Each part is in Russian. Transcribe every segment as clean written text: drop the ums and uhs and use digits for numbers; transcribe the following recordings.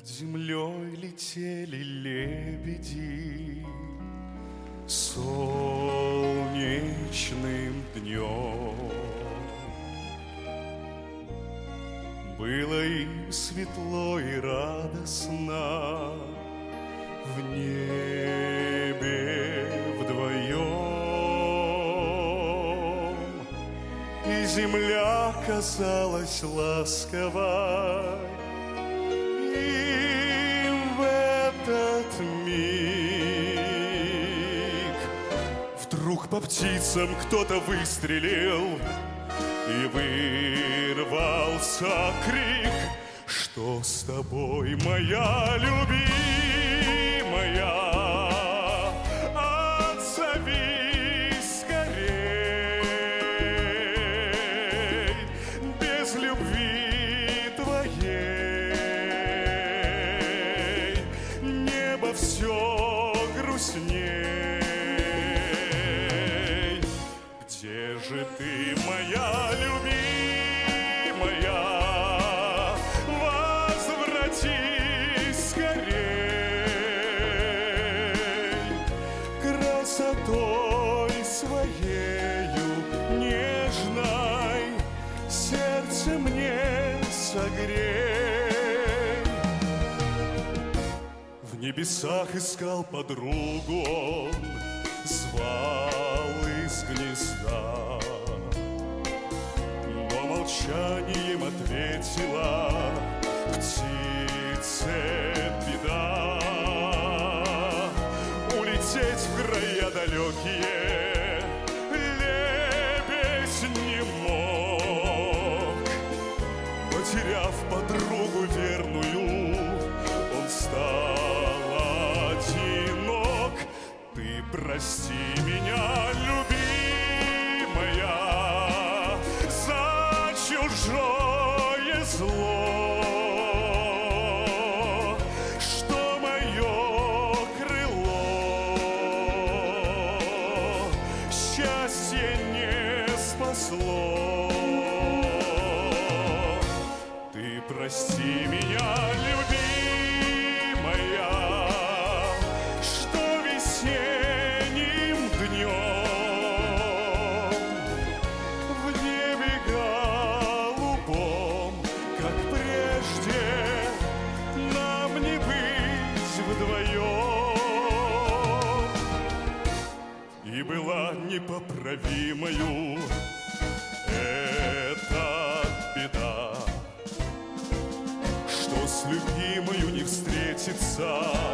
землей летели лебеди солнечным днем. Было им светло и радостно в небе вдвоем, и земля казалась ласковой им в этот миг. Вдруг по птицам кто-то выстрелил, и вырвался крик: что с тобой, моя любимая? Отзовись скорей, без любви твоей небо все грустней. Где же ты, моя любимая? Возвратись скорей, красотой своею нежной сердце мне согрей. В небесах искал подругу он, звал из гнезда, но молчанием ответила птице беда. Улететь в края далекие лебедь не мог. Потеряв подругу верную, он стал одинок. Ты прости меня, любимая, за чужое зло, что мое крыло счастье не спасло. Ты прости меня, любимая, что весенним днем в небе голубом, как прежде, нам не быть вдвоем. И была непоправимою эта беда, что с любимою не встретится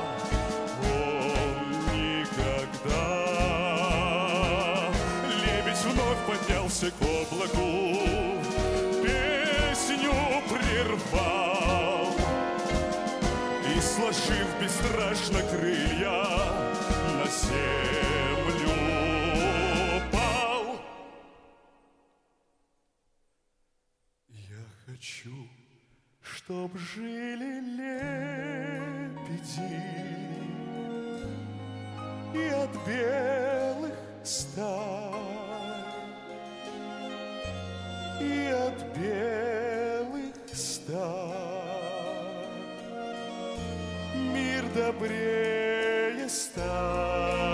он никогда. Лебедь вновь поднялся к облаку, песню прервал и, сложив бесстрашно крылья, на землю пал. Я хочу, чтоб жили лебеди и от белых стай, и от белых стай мир добрее стал.